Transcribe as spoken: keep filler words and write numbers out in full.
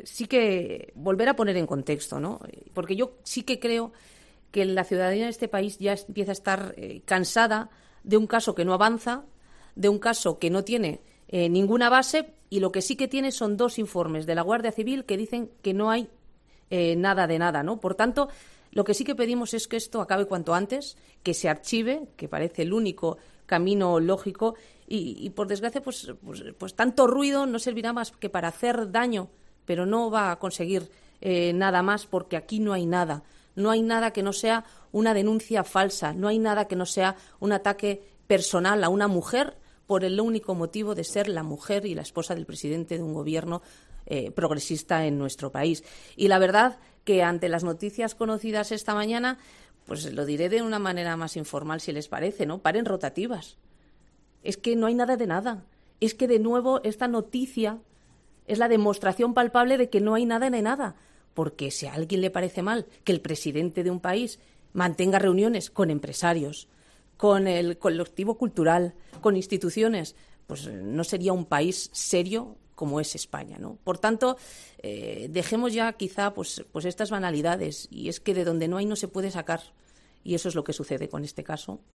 sí que volver a poner en contexto, ¿no? Porque yo sí que creo que la ciudadanía de este país ya empieza a estar eh, cansada de un caso que no avanza, de un caso que no tiene eh, ninguna base, y lo que sí que tiene son dos informes de la Guardia Civil que dicen que no hay eh, nada de nada, ¿no? Por tanto, lo que sí que pedimos es que esto acabe cuanto antes, que se archive, que parece el único camino lógico, y, y por desgracia, pues, pues, pues tanto ruido no servirá más que para hacer daño, pero no va a conseguir eh, nada más, porque aquí no hay nada. No hay nada que no sea una denuncia falsa, no hay nada que no sea un ataque personal a una mujer por el único motivo de ser la mujer y la esposa del presidente de un gobierno eh, progresista en nuestro país. Y la verdad que ante las noticias conocidas esta mañana, pues lo diré de una manera más informal, si les parece, ¿no? Paren rotativas. Es que no hay nada de nada. Es que, de nuevo, esta noticia es la demostración palpable de que no hay nada de nada. Porque si a alguien le parece mal que el presidente de un país mantenga reuniones con empresarios, con el colectivo cultural, con instituciones, pues no sería un país serio como es España, ¿no? Por tanto, eh, dejemos ya quizá pues, pues estas banalidades, y es que de donde no hay no se puede sacar, y eso es lo que sucede con este caso.